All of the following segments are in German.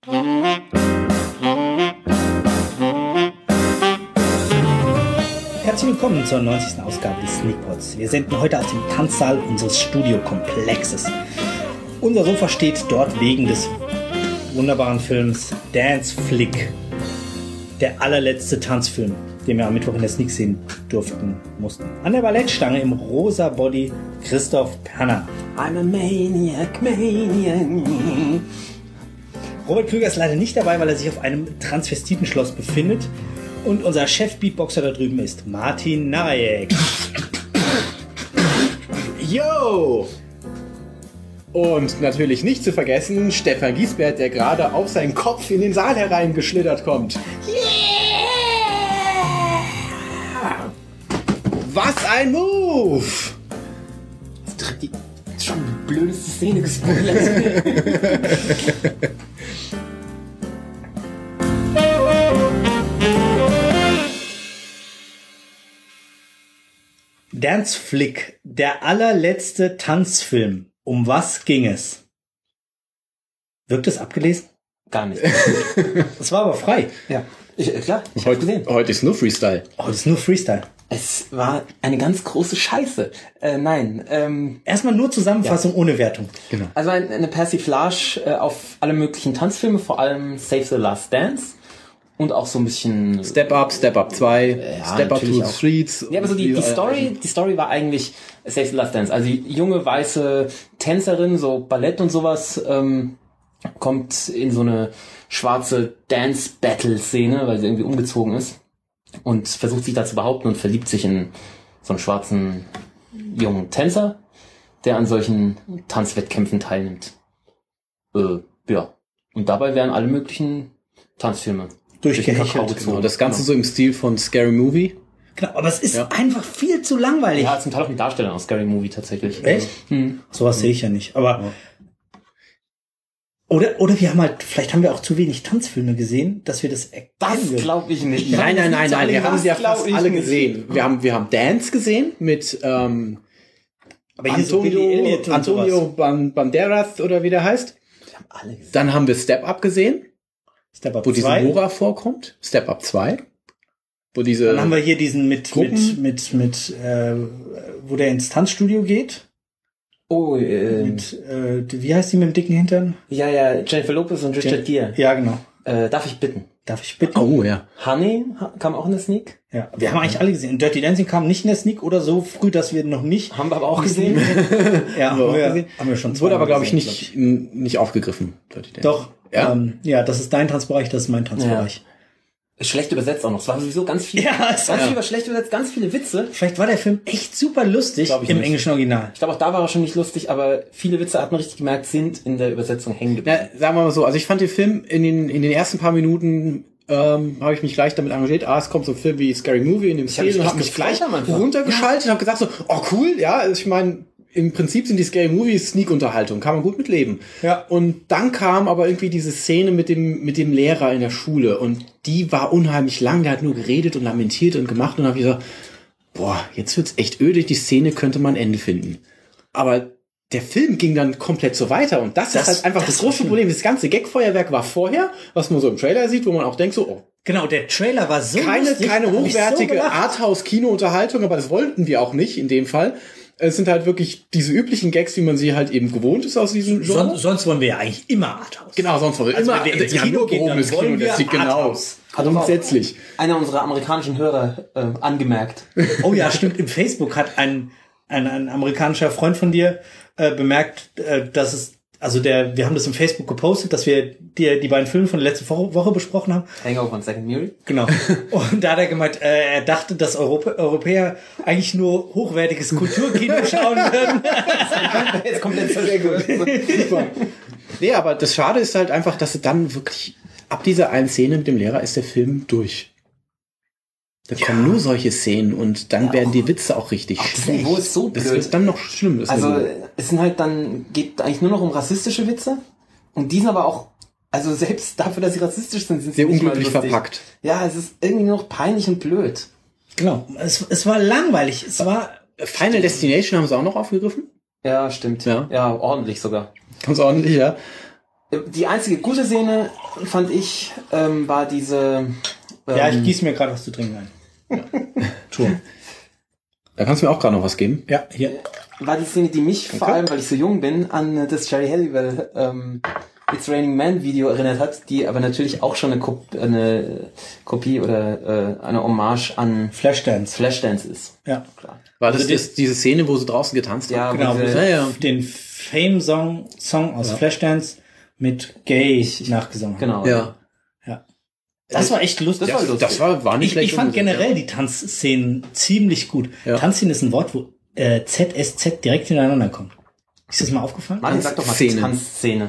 Herzlich willkommen zur 90. Ausgabe des Sneakpods. Wir senden heute aus dem Tanzsaal unseres Studiokomplexes. Unser Sofa steht dort wegen des wunderbaren Films Dance Flick. Der allerletzte Tanzfilm, den wir am Mittwoch in der Sneak sehen mussten. An der Ballettstange im rosa Body Christoph Perner. I'm a maniac. Robert Klüger ist leider nicht dabei, weil er sich auf einem Transvestitenschloss befindet. Und unser Chef-Beatboxer da drüben ist Martin Narajek. Yo! Und natürlich nicht zu vergessen, Stefan Giesbert, der gerade auf seinen Kopf in den Saal hereingeschlittert kommt. Yeah! Was ein Move! Das ist schon die blödeste Szene gespoilert. Dance Flick, der allerletzte Tanzfilm. Um was ging es? Wirkt es abgelesen? Gar nicht. Das war aber frei. Ja, klar, ich hab's gesehen. Heute ist nur Freestyle. Oh, das ist nur Freestyle. Es war eine ganz große Scheiße. Nein. Erstmal nur Zusammenfassung ohne Wertung. Genau. Also eine Persiflage auf alle möglichen Tanzfilme, vor allem Save the Last Dance. Und auch so ein bisschen Step Up 2, Step Up to the Streets. Ja, aber so die Story war eigentlich Save the Last Dance. Also die junge weiße Tänzerin, so Ballett und sowas, kommt in so eine schwarze Dance-Battle-Szene, weil sie irgendwie umgezogen ist. Und versucht sich da zu behaupten und verliebt sich in so einen schwarzen jungen Tänzer, der an solchen Tanzwettkämpfen teilnimmt. Ja. Und dabei werden alle möglichen Tanzfilme durch den Kakao gezogen. Genau, das Ganze so im Stil von Scary Movie. Genau, aber es ist einfach viel zu langweilig. Ja, zum Teil auch die Darsteller aus Scary Movie tatsächlich. Echt? Sowas sehe ich ja nicht. Aber oder wir haben halt, vielleicht haben wir auch zu wenig Tanzfilme gesehen, dass wir das erkennen. Das glaube ich nicht. Nein, wir haben sie ja fast alle gesehen. Wir haben Dance gesehen mit aber hier so Antonio Banderas oder wie der heißt. Wir haben alle gesehen. Dann haben wir Step Up gesehen. Step Up wo 2. diese Nora vorkommt. Step Up 2. Wo diese Dann haben wir hier diesen mit wo der ins Tanzstudio geht. Oh, wie heißt die mit dem dicken Hintern? Ja, Jennifer Lopez und Richard Gere. Ja, genau. Darf ich bitten? Oh, ja. Honey kam auch in der Sneak. Ja, wir haben eigentlich alle gesehen. Und Dirty Dancing kam nicht in der Sneak oder so früh, dass wir noch nicht. Haben wir aber auch gesehen. Ja, haben wir schon. Wurde aber, glaube ich, nicht aufgegriffen. Dirty Dancing. Doch. Ja? Ja, das ist dein Tanzbereich, das ist mein Tanzbereich. Schlecht übersetzt auch noch. Es war sowieso ganz viel. Ja, viel schlecht übersetzt, ganz viele Witze. Vielleicht war der Film echt super lustig im englischen Original. Ich glaube, auch da war er schon nicht lustig, aber viele Witze, hat man richtig gemerkt, sind in der Übersetzung hängen geblieben. Na, sagen wir mal so, also ich fand den Film in den ersten paar Minuten habe ich mich gleich damit engagiert. Es kommt so ein Film wie Scary Movie in dem Stil und habe mich gleich runtergeschaltet und habe gesagt so, oh cool, ja, also ich meine, im Prinzip sind die Scary Movies Sneak-Unterhaltung, kann man gut mitleben. Ja. Und dann kam aber irgendwie diese Szene mit dem Lehrer in der Schule und die war unheimlich lang, der hat nur geredet und lamentiert und gemacht und habe ich gesagt, boah, jetzt wird's echt öde, die Szene könnte man ein Ende finden. Aber der Film ging dann komplett so weiter und das ist halt einfach das große Problem. Das ganze Gagfeuerwerk war vorher, was man so im Trailer sieht, wo man auch denkt so, oh. Genau, der Trailer war so keine hochwertige Arthouse-Kino-Unterhaltung, aber das wollten wir auch nicht in dem Fall. Es sind halt wirklich diese üblichen Gags, wie man sie halt eben gewohnt ist aus diesem Genre. Sonst wollen wir ja eigentlich immer Arthouse. Genau, sonst wollen wir immer ins Kino gehen, dann wollen wir Arthouse. Grundsätzlich. Einer unserer amerikanischen Hörer angemerkt. Oh ja, stimmt. Im Facebook hat ein amerikanischer Freund von dir bemerkt, dass es wir haben das im Facebook gepostet, dass wir die beiden Filme von der letzten Woche besprochen haben. Hangover und Second Mary. Genau. Und da hat er gemeint, er dachte, dass Europäer eigentlich nur hochwertiges Kulturkino schauen würden. Jetzt komplett sehr gut. Super. Nee, aber das Schade ist halt einfach, dass dann wirklich ab dieser einen Szene mit dem Lehrer ist der Film durch. Da kommen nur solche Szenen und dann werden die Witze auch richtig schlecht. Das Niveau ist so blöd. Das wird dann noch schlimm. Es sind halt geht eigentlich nur noch um rassistische Witze und die sind aber auch, also selbst dafür, dass sie rassistisch sind sie sehr nicht unglücklich verpackt. Ja, es ist irgendwie nur noch peinlich und blöd. Genau. Es war langweilig. Es war Final Destination haben sie auch noch aufgegriffen. Ja, stimmt. Ja, ordentlich sogar. Ganz ordentlich, ja. Die einzige gute Szene, fand ich, war diese... ja, ich gieße mir gerade was zu trinken ein. Entschuldigung. Da kannst du mir auch gerade noch was geben. Ja, hier. War die Szene, die mich vor allem, weil ich so jung bin, an das Jerry Halliwell It's Raining Man Video erinnert hat, die aber natürlich auch schon eine Kopie oder eine Hommage an Flashdance ist. Ja, klar. War das diese Szene, wo sie draußen getanzt haben? Ja, genau. Den Fame-Song aus Flashdance mit Gay nachgesungen. Genau. Ja. Das war echt lustig. Das war nicht schlecht. Ich fand generell die Tanzszenen ziemlich gut. Ja. Tanzszene ist ein Wort, wo ZSZ direkt hintereinander kommt. Ist das mal aufgefallen? Mann, sag doch mal Tanzszene.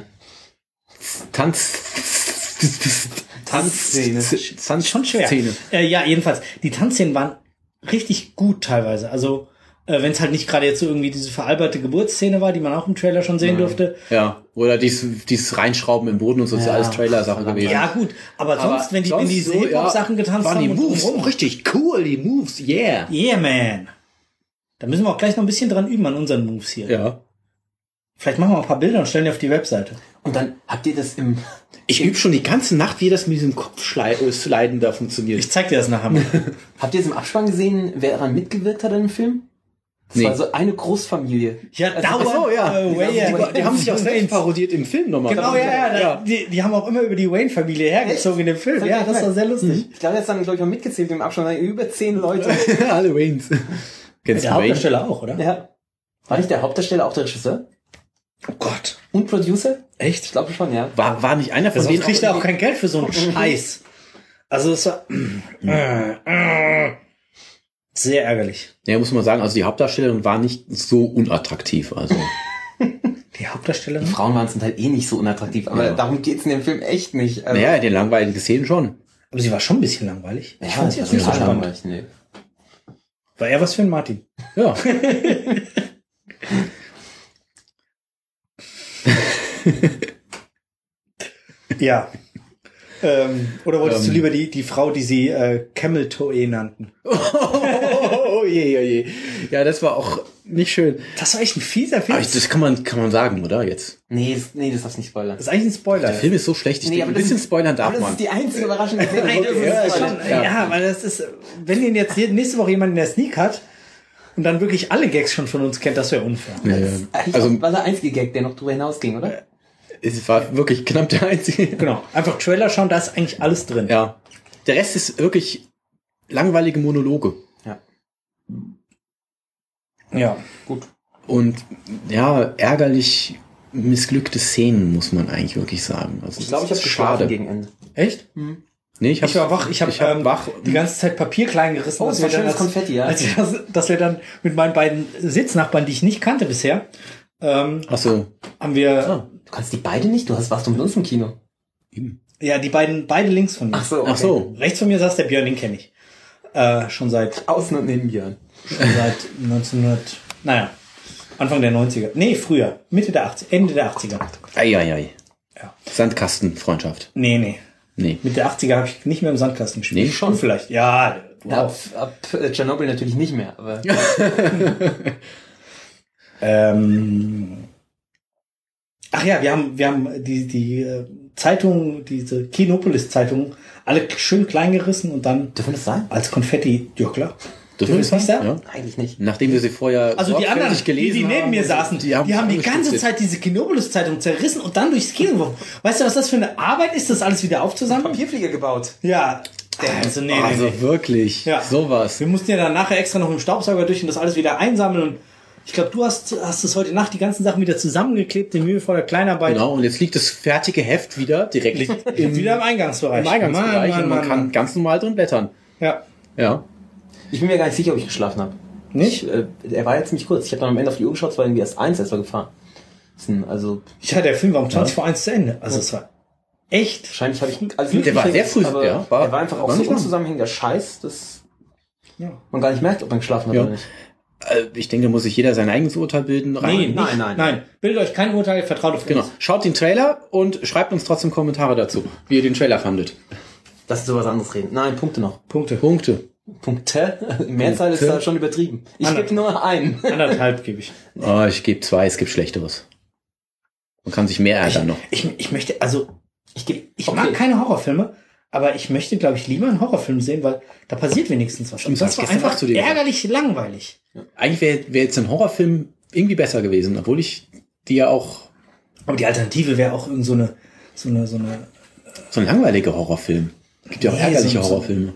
Tanzszene. Schon schwer. Ja, jedenfalls. Die Tanzszenen waren richtig gut teilweise. Also, wenn es halt nicht gerade jetzt so irgendwie diese veralberte Geburtsszene war, die man auch im Trailer schon sehen durfte. Ja, oder dieses Reinschrauben im Boden und so, ist ja alles Trailer-Sachen gewesen. Ja, gut. Aber sonst, wenn die so Hip-Hop-Sachen getanzt waren haben. Die Moves richtig cool, die Moves, yeah. Yeah, man. Da müssen wir auch gleich noch ein bisschen dran üben an unseren Moves hier. Ja. Vielleicht machen wir ein paar Bilder und stellen die auf die Webseite. Und dann habt ihr das Ich übe schon die ganze Nacht, wie das mit diesem Kopfsliden da funktioniert. Ich zeig dir das nachher mal. Habt ihr es im Abspann gesehen, wer daran mitgewirkt hat in dem Film? Das war so eine Großfamilie. Ja, die haben sich auch selbst parodiert im Film nochmal. Genau, die haben auch immer über die Wayne-Familie hergezogen in dem Film. Ja, das war sehr lustig. Ich glaube, jetzt haben, glaube ich, mal mitgezählt im Abspann, über 10 Leute. Alle Waynes. Der Hauptdarsteller auch, oder? Ja. War nicht der Hauptdarsteller auch der Regisseur? Oh Gott. Und Producer? Echt? Ich glaube schon, ja. War nicht einer von denen. Kriegt er auch kein Geld für so einen Scheiß. Also das war sehr ärgerlich. Ja, muss man sagen, also die Hauptdarstellerin war nicht so unattraktiv, also. Die Hauptdarstellerin? Die Frauen waren zum Teil nicht so unattraktiv, aber darum geht's in dem Film echt nicht. Also, naja, in den langweiligen Szenen schon. Aber sie war schon ein bisschen langweilig. Ich fand sie jetzt nicht so langweilig, nee. War eher was für ein Martin. Ja. Ja. Oder wolltest du lieber die Frau, die sie Camel Toe nannten? Oh je. Ja, das war auch nicht schön. Das war echt ein fieser Film. Aber das kann man sagen, oder? Jetzt. Nee, das darfst du nicht spoilern. Das ist eigentlich ein Spoiler. Der Film ist so schlecht, ich denke, ein bisschen spoilern darf man. Das ist die einzige Überraschung. Ja, weil das ist, wenn ihn jetzt nächste Woche jemand in der Sneak hat und dann wirklich alle Gags schon von uns kennt, das wäre unfair. Ja. Also war der einzige Gag, der noch drüber hinausging, oder? Es war wirklich knapp der einzige. Genau. Einfach Trailer schauen, da ist eigentlich alles drin. Ja. Der Rest ist wirklich langweilige Monologe. Ja. Gut. Und ja, ärgerlich missglückte Szenen, muss man eigentlich wirklich sagen. Also ich glaube, ich habe geschlafen gegen Ende. Echt? Mhm. Nee, ich war wach. Ich hab wach die ganze Zeit Papier klein gerissen. Oh, das war schönes Konfetti, ja. Dass wir dann mit meinen beiden Sitznachbarn, die ich nicht kannte bisher, haben wir... Du kannst die beide nicht? Warst du mit uns im Kino? Ja, beide links von mir. Ach so. Rechts von mir saß der Björn, den kenne ich. Schon seit... Außen und neben Björn. Schon seit Anfang der 90er. Nee, früher. Ende der 80er. Eieiei. Ja. Sandkastenfreundschaft. Nee. Mit der 80er habe ich nicht mehr im Sandkasten gespielt. Nee, schon vielleicht. Ja. Wow. Ab Tschernobyl natürlich nicht mehr, aber... Ach ja, wir haben die Zeitung, diese Kinopolis-Zeitung, alle schön klein gerissen und dann... Dürfen das sein? Als Konfetti, ja klar. Dürfen wir das nicht sagen? Ja. Eigentlich nicht. Nachdem wir sie vorher also die anderen, die neben mir saßen, die haben die ganze Zeit diese Kinopolis-Zeitung zerrissen und dann durchs Kino geworfen. Weißt du, was das für eine Arbeit ist, das alles wieder aufzusammeln? Papierflieger gebaut. Ja. Also nee. Wirklich, sowas. Wir mussten ja dann nachher extra noch mit dem Staubsauger durch und das alles wieder einsammeln und ich glaube, du hast es heute Nacht die ganzen Sachen wieder zusammengeklebt, in mühevoller Kleinarbeit. Genau, und jetzt liegt das fertige Heft wieder direkt wieder im Eingangsbereich. Und man kann ganz normal drin blättern. Ja. Ich bin mir gar nicht sicher, ob ich geschlafen habe. Nicht? Er war ja ziemlich kurz. Ich habe dann am Ende auf die Uhr geschaut, es war irgendwie erst 1, als wir gefahren. Der Film war um 20 vor 1 zu Ende. Also es war echt... Wahrscheinlich habe ich... Also der war sehr früh, er war einfach auch so unzusammenhängender Scheiß, dass man gar nicht merkt, ob man geschlafen hat oder nicht. Ich denke, da muss sich jeder sein eigenes Urteil bilden. Nein. Bildet euch kein Urteil, vertraut auf uns. Genau. Schaut den Trailer und schreibt uns trotzdem Kommentare dazu, wie ihr den Trailer fandet. Lass uns über was anderes reden. Nein, Punkte noch. Punkte. Mehrzahl ist da schon übertrieben. Ich gebe nur einen. 1,5 gebe ich. Oh, ich gebe 2, es gibt Schlechteres. und kann sich mehr ärgern noch. Ich möchte, also, ich mag keine Horrorfilme, aber ich möchte, glaube ich, lieber einen Horrorfilm sehen, weil da passiert wenigstens was. Und das war einfach zu dir ärgerlich langweilig. Eigentlich wäre jetzt ein Horrorfilm irgendwie besser gewesen, obwohl ich die ja auch... Aber die Alternative wäre auch irgend so ein langweiliger Horrorfilm. Gibt ja auch ärgerliche Horrorfilme.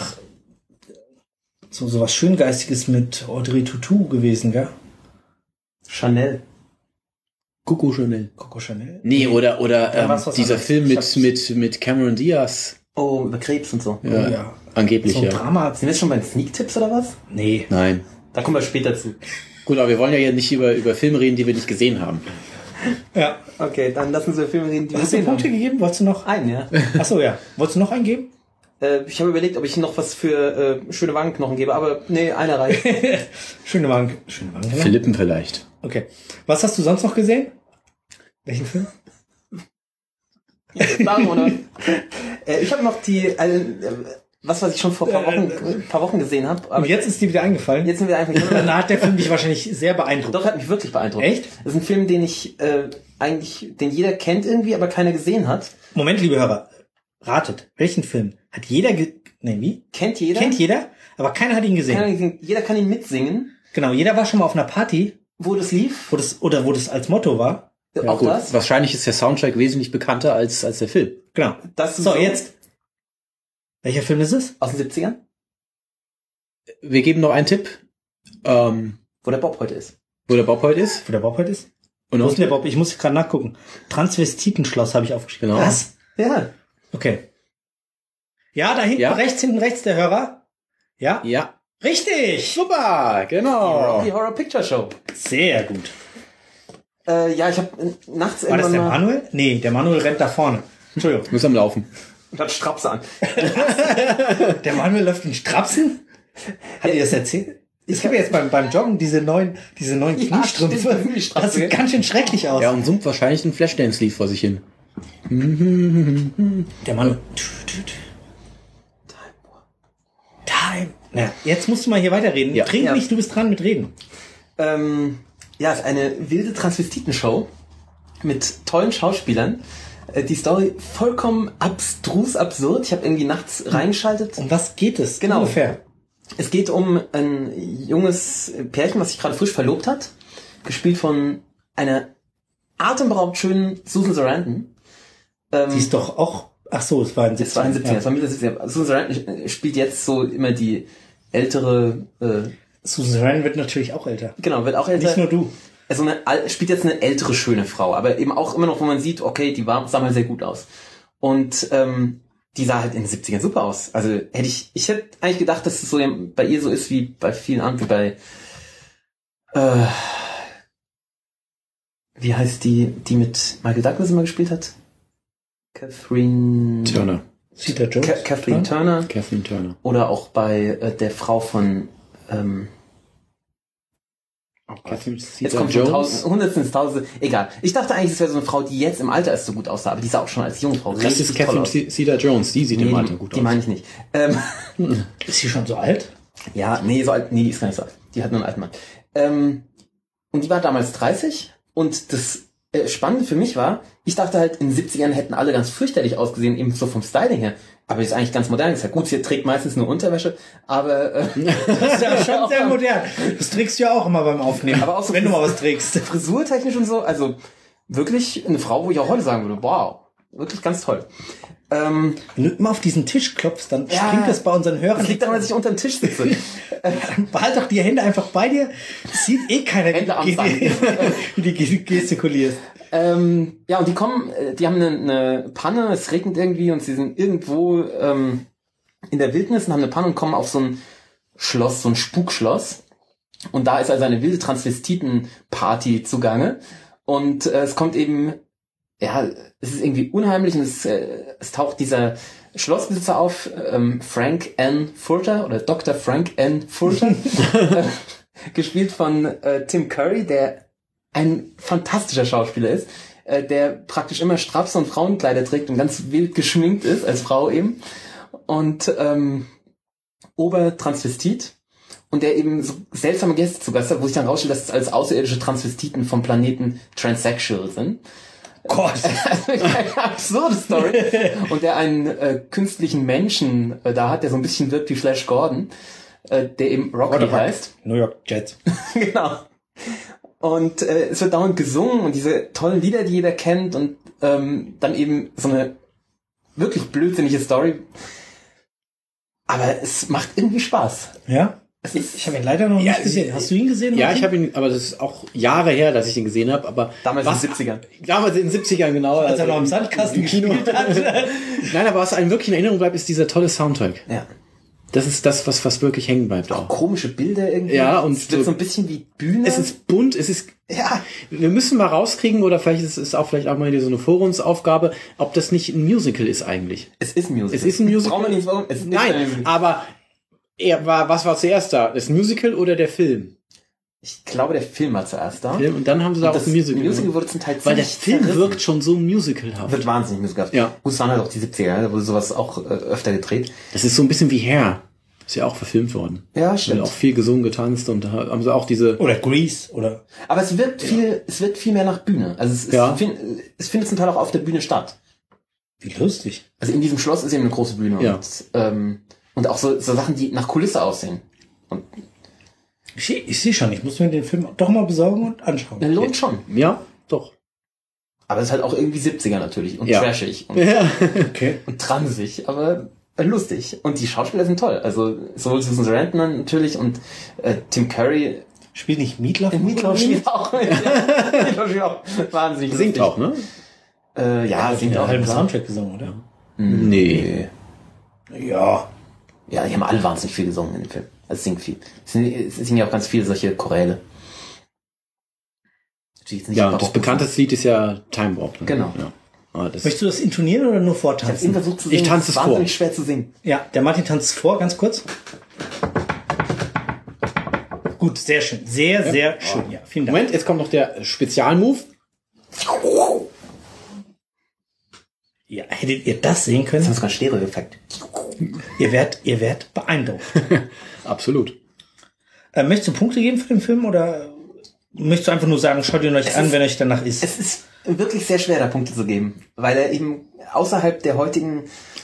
So was Schöngeistiges mit Audrey Tautou gewesen, gell? Chanel. Coco Chanel. Nee, oder dieser Film mit Cameron Diaz. Oh, über Krebs und so. Ja. Angeblich, so ein Drama. Sind wir jetzt schon bei den Sneak-Tipps oder was? Nee. Nein. Da kommen wir später zu. Gut, aber wir wollen ja nicht über Filme reden, die wir nicht gesehen haben. Ja. Okay, dann lassen Sie über Filme reden, die wir gesehen haben. Hast du Punkte gegeben? Wolltest du noch? Einen, ja. Achso, ja. Wolltest du noch einen geben? Ich habe überlegt, ob ich noch was für schöne Wangenknochen gebe, aber nee, einer reicht. Schöne Wangen. Für Lippen vielleicht. Okay. Was hast du sonst noch gesehen? Welchen Film? Oder? Ich habe noch was ich schon vor ein paar Wochen gesehen habe. Und jetzt ist dir wieder eingefallen? Jetzt sind wir einfach. Dann hat der Film dich wahrscheinlich sehr beeindruckt. Doch, hat mich wirklich beeindruckt. Echt? Das ist ein Film, den ich den jeder kennt irgendwie, aber keiner gesehen hat. Moment, liebe Hörer. Ratet. Welchen Film? Hat jeder wie? Kennt jeder? Kennt jeder, aber keiner hat ihn gesehen. Jeder kann ihn mitsingen. Genau, jeder war schon mal auf einer Party. Wo das lief? Wo das als Motto war. Ja, auch gut. Das? Wahrscheinlich ist der Soundtrack wesentlich bekannter als der Film. Genau. Jetzt. Welcher Film ist es? Aus den 70ern? Wir geben noch einen Tipp. Wo der Bob heute ist. Und wo ist der Bob? Ich muss gerade nachgucken. Transvestitenschloss habe ich aufgeschrieben. Genau. Was? Ja. Okay. Ja, da hinten hinten rechts der Hörer. Ja? Ja. Richtig! Super, genau. Die Horror Picture Show. Sehr gut. Ja, ich habe nachts irgendwann. War das der Manuel? Nee, der Manuel rennt da vorne. Entschuldigung. Muss am Laufen. Und hat Strapse an. Der Manuel läuft in Strapsen? Hat ihr das erzählt? Ich habe jetzt beim Joggen diese neuen Kniestrümpfe. Das sieht ganz schön schrecklich aus. Ja, und summt wahrscheinlich ein Flashdance-Lied vor sich hin. Der Manuel. Time. Na, jetzt musst du mal hier weiterreden. Ja. Trink nicht, du bist dran mit Reden. Ja, es ist eine wilde Transvestitenshow mit tollen Schauspielern. Die Story vollkommen absurd. Ich habe irgendwie nachts reingeschaltet. Um was geht es? Genau. Ungefähr. Es geht um ein junges Pärchen, was sich gerade frisch verlobt hat. Gespielt von einer atemberaubend schönen Susan Sarandon. Sie ist doch auch... Ach so, es war in 70. Es war in 70. Es war Mitte 70. Susan Sarandon spielt jetzt so immer die ältere... Susan Sarandon wird natürlich auch älter. Genau, wird auch älter. Nicht nur du. Also spielt jetzt eine ältere, schöne Frau, aber eben auch immer noch, wo man sieht, okay, die sah mal sehr gut aus. Und die sah halt in den 70ern super aus. Also ich hätte eigentlich gedacht, dass es so bei ihr so ist wie bei vielen anderen, wie bei wie heißt die mit Michael Douglas immer gespielt hat? Catherine Turner. Kathleen Turner. Kathleen Turner. Oder auch bei der Frau von jetzt kommt schon Hundertsten ins Tausende. Egal. Ich dachte eigentlich, es wäre so eine Frau, die jetzt im Alter erst so gut aussah, aber die sah auch schon als junge Frau richtig toll aus. Das ist Catherine Zeta-Jones, die sieht im Alter gut aus. Die meine ich nicht. Ist sie schon so alt? Ja, nee, so alt, nee, die ist gar nicht so alt. Die hat nur einen alten Mann. Und die war damals 30 und das Spannende für mich war, ich dachte halt, in den 70ern hätten alle ganz fürchterlich ausgesehen, eben so vom Styling her. Aber die ist eigentlich ganz modern. Ist ja gut, sie trägt meistens nur Unterwäsche, aber das ist ja schon sehr modern. Das trägst du ja auch immer beim Aufnehmen, aber auch so wenn du mal was trägst. Frisurtechnisch und so, also wirklich eine Frau, wo ich auch heute sagen würde, wow, wirklich ganz toll. Wenn du immer auf diesen Tisch klopfst, dann springt das bei unseren Hörern. Das liegt daran, dass ich unter dem Tisch sitze. Behalt doch die Hände einfach bei dir. Das sieht eh keiner, wie du gestikulierst. Ja, und die haben eine Panne, es regnet irgendwie und sie sind irgendwo in der Wildnis und haben eine Panne und kommen auf so ein Schloss, so ein Spukschloss. Und da ist also eine wilde Transvestiten-Party zugange. Und es kommt eben, ja, es ist irgendwie unheimlich und es taucht dieser Schlossbesitzer auf, Frank N. Furter oder Dr. Frank N. Furter, gespielt von Tim Curry, der ein fantastischer Schauspieler ist, der praktisch immer Strapse und Frauenkleider trägt und ganz wild geschminkt ist, als Frau eben. Und Obertransvestit. Und der eben so seltsame Gäste zu Gast hat, wo sich dann rausstellt, dass es als außerirdische Transvestiten vom Planeten Transsexual sind. Gott. Eine absurde Story. Und der einen künstlichen Menschen da hat, der so ein bisschen wirkt wie Flash Gordon, der eben Rocky heißt. New York Jets. Genau. Und es wird dauernd gesungen und diese tollen Lieder, die jeder kennt und dann eben so eine wirklich blödsinnige Story. Aber es macht irgendwie Spaß. Ja? Ich habe ihn leider noch nicht gesehen. Hast du ihn gesehen? Ja, ich habe ihn, aber das ist auch Jahre her, dass ich ihn gesehen habe. Aber damals in den 70ern. Damals in den 70ern, genau. Als er noch im Sandkasten gespielt hat. Nein, aber was einem wirklich in Erinnerung bleibt, ist dieser tolle Soundtrack. Ja. Das ist das, was wirklich hängen bleibt. Auch komische Bilder irgendwie. Ja, und es wird so ein bisschen wie Bühne. Es ist bunt, es ist, ja. Wir müssen mal rauskriegen, oder vielleicht ist es auch mal wieder so eine Forumsaufgabe, ob das nicht ein Musical ist eigentlich. Es ist ein Musical. Es ist ein Musical. Brauchen wir nicht, warum? Es ist Nein, aber was war zuerst da? Das Musical oder der Film? Ich glaube, der Film war zuerst da. Film, und dann haben sie da auch ein Musical. Musical wurde zum Teil weil der Film wirkt schon so musicalhaft. Wird wahnsinnig musicalhaft. Ja. Gut, es waren halt auch die 70er, da wurde sowas auch öfter gedreht. Das ist so ein bisschen wie Hair. Ist ja auch verfilmt worden. Ja, stimmt. Auch viel gesungen, getanzt und da haben sie auch diese... Oder Grease, oder... Aber es wirkt viel mehr nach Bühne. Also es findet zum Teil auch auf der Bühne statt. Wie lustig. Also in diesem Schloss ist eben eine große Bühne. Ja. Und auch so Sachen, die nach Kulisse aussehen. Und ich sehe schon, ich muss mir den Film doch mal besorgen und anschauen. Der lohnt schon. Ja, doch. Aber es ist halt auch irgendwie 70er natürlich und trashig und, okay. und transig, aber lustig. Und die Schauspieler sind toll. Also sowohl Susan Sarandon natürlich und Tim Curry. Spielt nicht Meatloaf? Meatloaf spielt auch. Meatloaf spielt auch wahnsinnig singt lustig. Auch, ne? Ja, singt auch. Halben Soundtrack gesungen, oder? Nee. Ja. Ja, die haben alle wahnsinnig viel gesungen in dem Film. Also es singt viel. Es singen ja auch ganz viele solche Choräle. Ja, das bekannteste Lied ist ja Time Warp. Ne? Genau. Ja. Möchtest du das intonieren oder nur vortanzen? Ich tanze es vor. Wahnsinnig schwer zu singen. Ja, der Martin tanzt vor, ganz kurz. Gut, sehr schön. Sehr, sehr schön. Ja, vielen Dank. Moment, jetzt kommt noch der Spezialmove. Ja, hättet ihr das sehen können? Das ist sogar ein Stereo-Effekt. Ihr werdet beeindruckt. Absolut. Möchtest du Punkte geben für den Film oder möchtest du einfach nur sagen, schaut ihn euch an, wenn euch danach ist? Es ist wirklich sehr schwer, da Punkte zu geben, weil er eben außerhalb der heutigen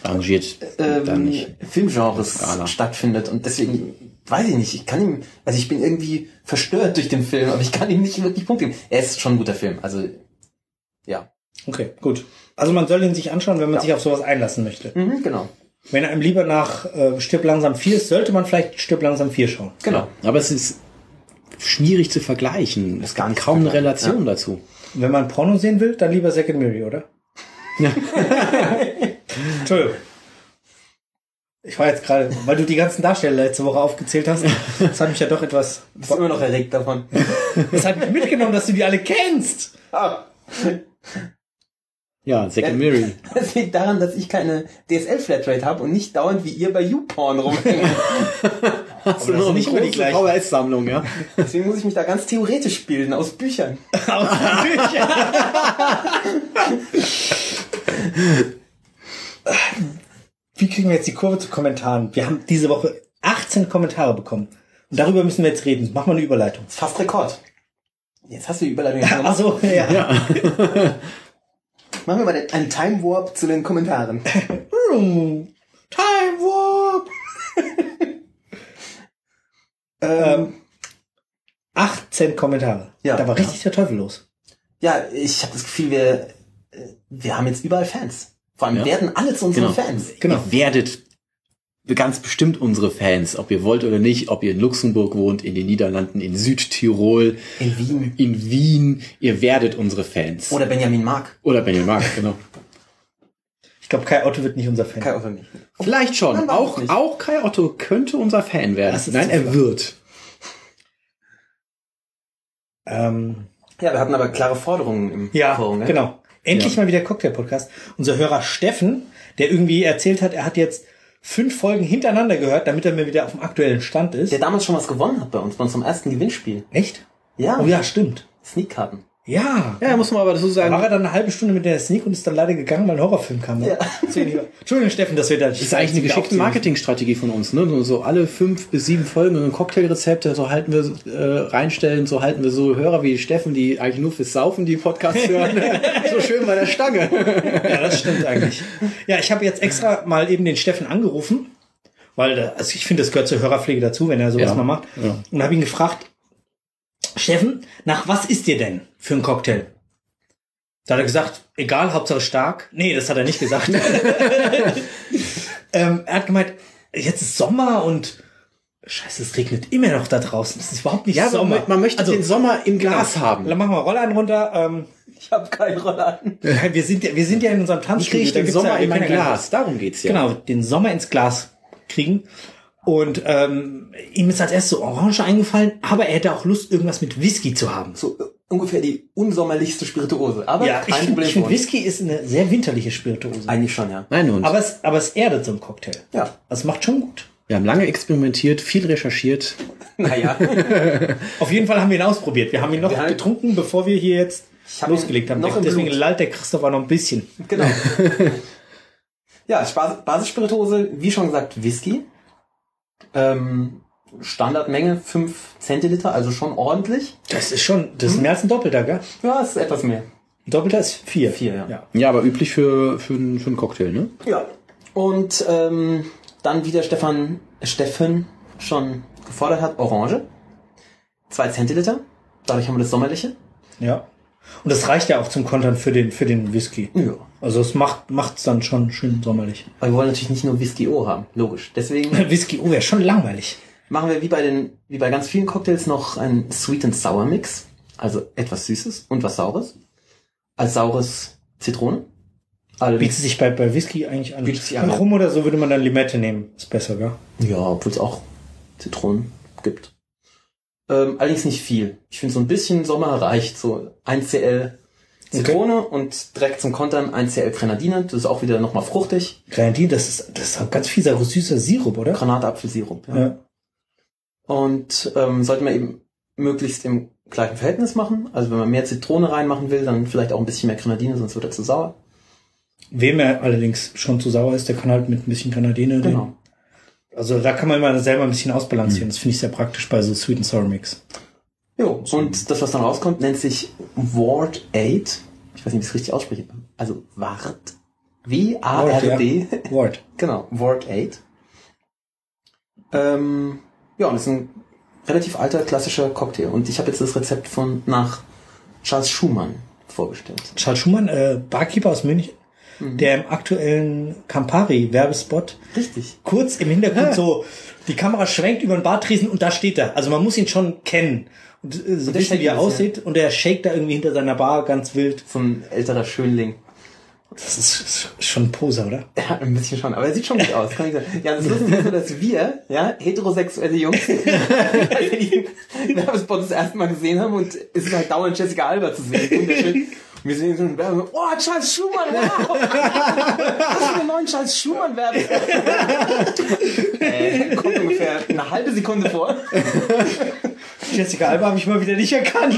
Filmgenres stattfindet und deswegen weiß ich nicht, ich bin irgendwie verstört durch den Film, aber ich kann ihm nicht wirklich Punkte geben. Er ist schon ein guter Film, also ja. Okay, gut. Also man soll ihn sich anschauen, wenn man sich auf sowas einlassen möchte. Mhm, genau. Wenn einem lieber nach Stirb langsam 4 ist, sollte man vielleicht Stirb langsam 4 schauen. Genau. Ja, aber es ist schwierig zu vergleichen. Es gibt kaum eine Relation dazu. Wenn man Porno sehen will, dann lieber Zack and Miri, oder? Ja. Entschuldigung. Ich war jetzt gerade, weil du die ganzen Darsteller letzte Woche aufgezählt hast, das hat mich ja doch etwas... Du bist immer noch erregt davon. Das hat mich mitgenommen, dass du die alle kennst. Ja, Zack and Miri. Das liegt daran, dass ich keine DSL-Flatrate habe und nicht dauernd wie ihr bei YouPorn rumhänge. Hast du noch nicht über die gleiche VHS-Sammlung, ja? Deswegen muss ich mich da ganz theoretisch bilden, aus Büchern. Aus Büchern. Wie kriegen wir jetzt die Kurve zu Kommentaren? Wir haben diese Woche 18 Kommentare bekommen. Und darüber müssen wir jetzt reden. Mach mal eine Überleitung. Das ist fast Rekord. Jetzt hast du die Überleitung gemacht. Ach so, ja. Machen wir mal einen Time Warp zu den Kommentaren. Time Warp! 18 Kommentare. Ja. Da war richtig der Teufel los. Ja, ich habe das Gefühl, wir haben jetzt überall Fans. Vor allem werden alle zu unseren Fans. Genau. Ihr werdet ganz bestimmt unsere Fans, ob ihr wollt oder nicht, ob ihr in Luxemburg wohnt, in den Niederlanden, in Südtirol, in Wien, ihr werdet unsere Fans. Oder Benjamin Mark. Genau. Ich glaube, Kai Otto wird nicht unser Fan. Kai Otto nicht. Vielleicht schon. Auch Kai Otto könnte unser Fan werden. Nein, er wird. Ja, wir hatten aber klare Forderungen im Forum. Ja, genau. Endlich mal wieder Cocktail-Podcast. Unser Hörer Steffen, der irgendwie erzählt hat, er hat jetzt 5 Folgen hintereinander gehört, damit er mir wieder auf dem aktuellen Stand ist. Der damals schon was gewonnen hat bei uns, bei unserem ersten Gewinnspiel. Echt? Ja. Oh ja, stimmt. Sneakkarten. Ja. Ja, muss man aber dazu sagen. Da war er dann eine halbe Stunde mit der Sneak und ist dann leider gegangen, weil ein Horrorfilm kam. Ne? Ja. Entschuldigung, Steffen, dass wir da... Das ist eigentlich eine geschickte Marketingstrategie von uns, ne? So alle 5 bis 7 Folgen und Cocktailrezepte, so halten wir reinstellen, so halten wir so Hörer wie Steffen, die eigentlich nur fürs Saufen die Podcasts hören, so schön bei der Stange. Ja, das stimmt eigentlich. Ja, ich habe jetzt extra mal eben den Steffen angerufen, weil also ich finde, das gehört zur Hörerpflege dazu, wenn er sowas mal macht. Ja. Und habe ihn gefragt, Steffen, nach was isst ihr denn für einen Cocktail? Da hat er gesagt, egal, Hauptsache stark. Nee, das hat er nicht gesagt. Er hat gemeint, jetzt ist Sommer und Scheiße, es regnet immer noch da draußen. Es ist überhaupt nicht Sommer. Man möchte den Sommer im Glas haben. Dann machen wir Rollladen runter. Ich habe keinen Rollladen. Wir sind ja in unserem Tanzstudio. Wie kriege ich den Sommer in mein Glas? Darum geht's ja. Genau, den Sommer ins Glas kriegen. Und ihm ist als erstes so Orange eingefallen, aber er hätte auch Lust, irgendwas mit Whisky zu haben. So ungefähr die unsommerlichste Spirituose. Aber ja, ich finde, Whisky ist eine sehr winterliche Spirituose. Eigentlich schon, ja. Nein, und? Aber es erdet so ein Cocktail. Ja. Das macht schon gut. Wir haben lange experimentiert, viel recherchiert. Naja. Auf jeden Fall haben wir ihn ausprobiert. Wir haben ihn noch getrunken, bevor wir hier jetzt losgelegt haben. Deswegen lallt der Christopher noch ein bisschen. Genau. Ja, Basisspirituose, wie schon gesagt, Whisky. Standardmenge 5 Zentiliter, also schon ordentlich. Das ist mehr als ein Doppelter, gell? Ja, es ist etwas mehr. Ein Doppelter ist 4. 4, ja. Ja, aber üblich für einen Cocktail, ne? Ja. Und dann, wie der Steffen schon gefordert hat, Orange. 2 Zentiliter. Dadurch haben wir das Sommerliche. Ja. Und das reicht ja auch zum Kontern für den Whisky. Ja. Also es macht's dann schon schön sommerlich. Aber wir wollen natürlich nicht nur Whisky-O haben, logisch. Deswegen Whisky-O wäre schon langweilig. Machen wir wie bei ganz vielen Cocktails noch einen Sweet and Sour Mix. Also etwas Süßes und was Saures. Als saures Zitrone. Bietet sich bei Whisky eigentlich an. Rum oder so würde man dann Limette nehmen. Ist besser, gell? Ja, obwohl es auch Zitronen gibt. Allerdings nicht viel. Ich finde, so ein bisschen Sommer reicht. So 1 CL Zitrone und direkt zum Kontern 1 CL Grenadine. Das ist auch wieder nochmal fruchtig. Grenadine, das ist ein ganz fieser, süßer Sirup, oder? Granatapfelsirup, ja. Und sollte man eben möglichst im gleichen Verhältnis machen. Also wenn man mehr Zitrone reinmachen will, dann vielleicht auch ein bisschen mehr Grenadine, sonst wird er zu sauer. Wem er allerdings schon zu sauer ist, der kann halt mit ein bisschen Grenadine. Genau. Also da kann man immer selber ein bisschen ausbalancieren. Das finde ich sehr praktisch bei so Sweet and Sour Mix. Jo, und das, was dann rauskommt, nennt sich Ward 8. Ich weiß nicht, wie ich es richtig ausspreche. Also Ward. W-A-R-D. Ward. Genau, Ward 8. Ja, und das ist ein relativ alter, klassischer Cocktail. Und ich habe jetzt das Rezept nach Charles Schumann vorgestellt. Charles Schumann, Barkeeper aus München, der im aktuellen Campari-Werbespot kurz im Hintergrund so, die Kamera schwenkt über den Bartresen und da steht er. Also man muss ihn schon kennen. Und so wissen, wie er aussieht. Und der shakt da irgendwie hinter seiner Bar ganz wild. So ein älterer Schönling. Das ist schon ein Poser, oder? Ja, ein bisschen schon, aber er sieht schon gut aus, kann ich sagen. Ja, das Lustige ist so, dass wir, ja, heterosexuelle Jungs, als wir den Werbespot das erste Mal gesehen haben und es ist halt dauernd Jessica Alba zu sehen, wunderschön. Und wir sehen so einen Werbespot, oh, Charles Schumann, wow! Was für einen neuen Charles Schumann-Werbespot? Kommt ungefähr eine halbe Sekunde vor. Jessica Alba habe ich mal wieder nicht erkannt.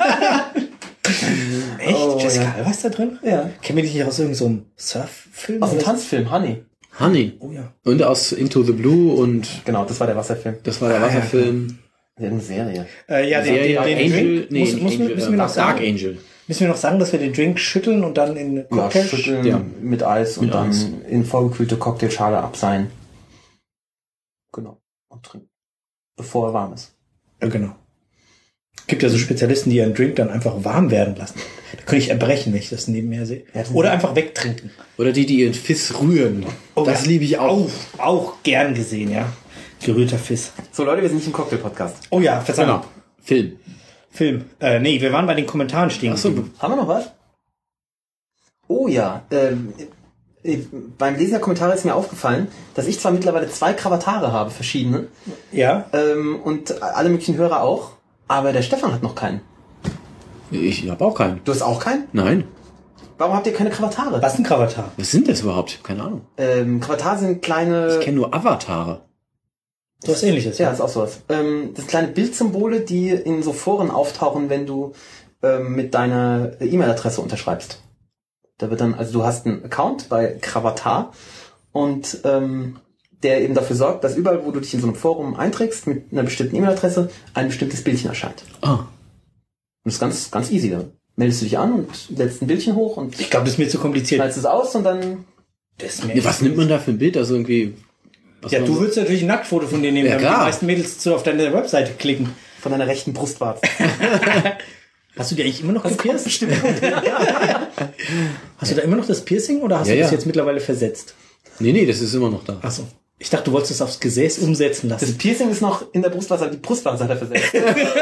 Echt? Oh, Jessica Alba ist da drin? Ja. Kennen wir die nicht aus irgendeinem so einem Surf-Film? Aus dem Tanzfilm, Honey. Oh ja. Und aus Into the Blue und... Genau, das war der Wasserfilm. Wasserfilm. Eine Serie. Den Angel, Drink müssen wir noch sagen. Dark Angel. Müssen wir noch sagen, dass wir den Drink schütteln und dann in Cocktail schütteln mit Eis und dann in vollgekühlte Cocktailschale abseihen. Genau. Und trinken. Bevor er warm ist. Ja, genau. Gibt ja so Spezialisten, die ihren Drink dann einfach warm werden lassen. Da könnte ich erbrechen, wenn ich das nebenher sehe. Oder einfach wegtrinken. Oder die ihren Fiss rühren. Oh, das liebe ich auch. Auch gern gesehen, ja. Gerührter Fiss. So Leute, wir sind nicht im Cocktail-Podcast. Oh ja, Verzeihung. Genau. Film. Nee, wir waren bei den Kommentaren stehen. Achso, haben wir noch was? Oh ja, beim Lesen der Kommentare ist mir aufgefallen, dass ich zwar mittlerweile 2 Kravatare habe, verschiedene. Ja. Und alle möglichen Hörer auch. Aber der Stefan hat noch keinen. Ich habe auch keinen. Du hast auch keinen? Nein. Warum habt ihr keine Kravatare? Was ist ein Kravatar? Was sind das überhaupt? Keine Ahnung. Kravatare sind kleine... Ich kenne nur Avatare. So was Ähnliches. Ja, ist auch sowas. Das sind kleine Bildsymbole, die in so Foren auftauchen, wenn du mit deiner E-Mail-Adresse unterschreibst. Da wird dann, also du hast einen Account bei Gravatar und der eben dafür sorgt, dass überall, wo du dich in so einem Forum einträgst mit einer bestimmten E-Mail-Adresse, ein bestimmtes Bildchen erscheint. Ah. Und das ist ganz, ganz easy. Da meldest du dich an und lädst ein Bildchen hoch und ich glaube, das ist mir zu kompliziert. schneidest es aus und dann... Was nimmt man da für ein Bild? Also irgendwie... Ja, du würdest natürlich ein Nacktfoto von dir nehmen, ja, damit die meisten Mädels auf deine Webseite klicken. Von deiner rechten Brustwarze. Hast du die eigentlich immer noch gepierst? Stimmt. Hast du da immer noch das Piercing oder hast du das jetzt mittlerweile versetzt? Nee, das ist immer noch da. Achso. Ich dachte, du wolltest es aufs Gesäß umsetzen lassen. Das Piercing ist noch in der Brustwarze, die Brustwarze hat er versetzt.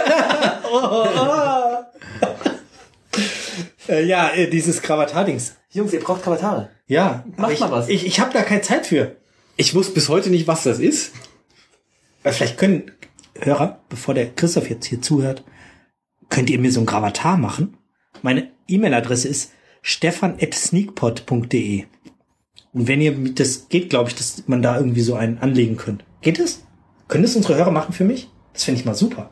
Ja, dieses Gravatar-Dings. Jungs, ihr braucht Kravatare. Ja. Macht mal was. Ich habe da keine Zeit für. Ich wusste bis heute nicht, was das ist. Vielleicht können Hörer, bevor der Christoph jetzt hier zuhört, könnt ihr mir so ein Gravatar machen? Meine E-Mail-Adresse ist stefan@sneakpot.de. Und wenn ihr, das geht, glaube ich, dass man da irgendwie so einen anlegen könnt. Geht es? Können das unsere Hörer machen für mich? Das finde ich mal super.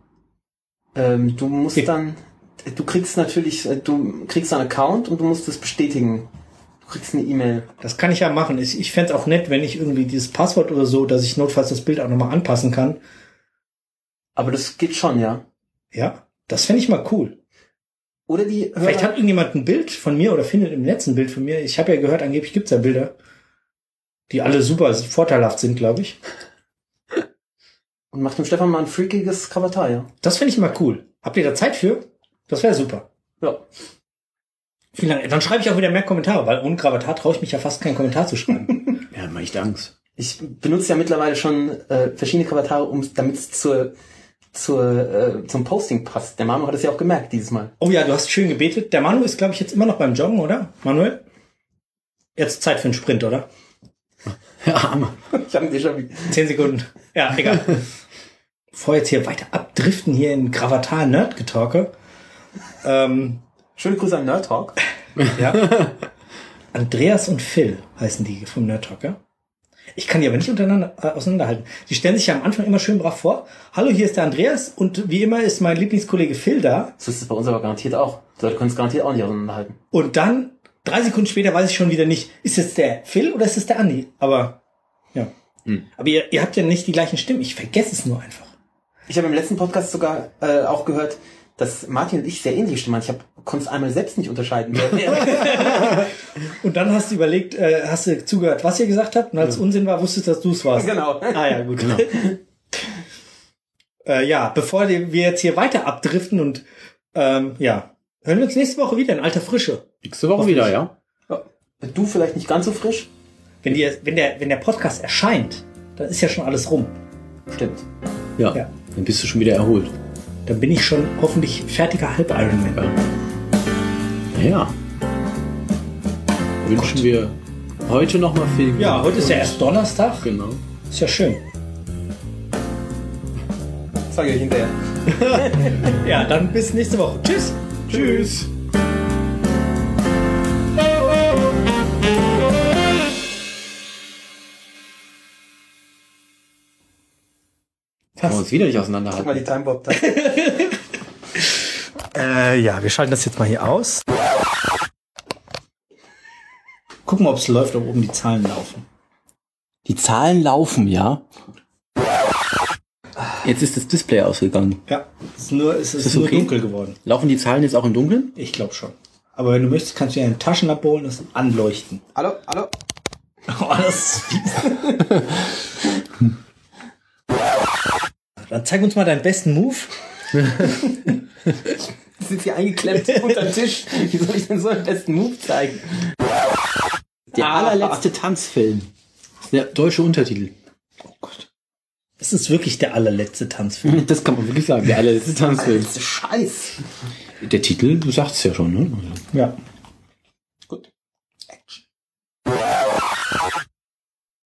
Du musst dann, du kriegst einen Account und du musst es bestätigen. Du kriegst eine E-Mail. Das kann ich ja machen. Ich fände es auch nett, wenn ich irgendwie dieses Passwort oder so, dass ich notfalls das Bild auch nochmal anpassen kann. Aber das geht schon, ja. Ja, das fände ich mal cool. Oder die Hörer, vielleicht hat irgendjemand ein Bild von mir oder findet im Netz ein Bild von mir. Ich habe ja gehört, angeblich gibt's ja Bilder, die alle super vorteilhaft sind, glaube ich. Und macht dem Stefan mal ein freakiges Gravatar, ja. Das finde ich mal cool. Habt ihr da Zeit für? Das wäre super. Ja. Vielen Dank. Dann schreibe ich auch wieder mehr Kommentare, weil ohne Gravatar traue ich mich ja fast keinen Kommentar zu schreiben. Ja, mach ich Angst. Ich benutze ja mittlerweile schon verschiedene Gravatare, damit es zum Posting passt. Der Manu hat es ja auch gemerkt dieses Mal. Oh ja, du hast schön gebetet. Der Manu ist, glaube ich, jetzt immer noch beim Joggen, oder? Manuel? Jetzt Zeit für einen Sprint, oder? Ja, Mann. Ich habe einen Déjà-vu. 10 Sekunden. Ja, egal. Bevor jetzt hier weiter abdriften, hier in Gravatar-Nerd-Getalke. Schöne Grüße an Nerd Talk. Ja. Andreas und Phil heißen die vom Nerd Talk, ja? Ich kann die aber nicht auseinanderhalten. Die stellen sich ja am Anfang immer schön brav vor. Hallo, hier ist der Andreas und wie immer ist mein Lieblingskollege Phil da. So ist es bei uns aber garantiert auch. Die Leute können es garantiert auch nicht auseinanderhalten. Und dann, 3 Sekunden später, weiß ich schon wieder nicht, ist es der Phil oder ist es der Andi? Aber, ja. Aber ihr habt ja nicht die gleichen Stimmen. Ich vergesse es nur einfach. Ich habe im letzten Podcast sogar auch gehört, dass Martin und ich sehr ähnliche Stimmen haben. Ich konnte es einmal selbst nicht unterscheiden. Und dann hast du überlegt, hast du zugehört, was ihr gesagt habt? Und als Unsinn war, wusstest du, dass du es warst. Genau. Ah ja, gut. Genau. Ja, bevor wir jetzt hier weiter abdriften und hören wir uns nächste Woche wieder in alter Frische. Nächste Woche wieder, ja. Du vielleicht nicht ganz so frisch? Wenn der Podcast erscheint, dann ist ja schon alles rum. Stimmt. Ja. Dann bist du schon wieder erholt. Dann bin ich schon hoffentlich fertiger Halb-Ironman. Ja. Wünschen wir heute nochmal viel Glück. Ja, heute ist ja erst Donnerstag. Genau. Ist ja schön. Sag ich euch hinterher. Ja, dann bis nächste Woche. Tschüss. Tschüss. Können wir uns wieder nicht auseinanderhalten. Guck mal die Timebomb. Ja, wir schalten das jetzt mal hier aus. Gucken wir, ob es läuft, ob oben die Zahlen laufen. Die Zahlen laufen, ja. Jetzt ist das Display ausgegangen. Ja, es ist nur okay? dunkel geworden. Laufen die Zahlen jetzt auch im Dunkeln? Ich glaube schon. Aber wenn du möchtest, kannst du ja eine Taschenlampe holen und das anleuchten. Hallo? Oh, das ist fies. Dann zeig uns mal deinen besten Move. Du sitzt hier eingeklemmt unter dem Tisch. Wie soll ich denn so einen besten Move zeigen? Der allerletzte Tanzfilm. Der deutsche Untertitel. Oh Gott. Es ist wirklich der allerletzte Tanzfilm. Das kann man wirklich sagen. Der allerletzte Tanzfilm. Das ist Scheiß. Der Titel, du sagst es ja schon, ne? Ja.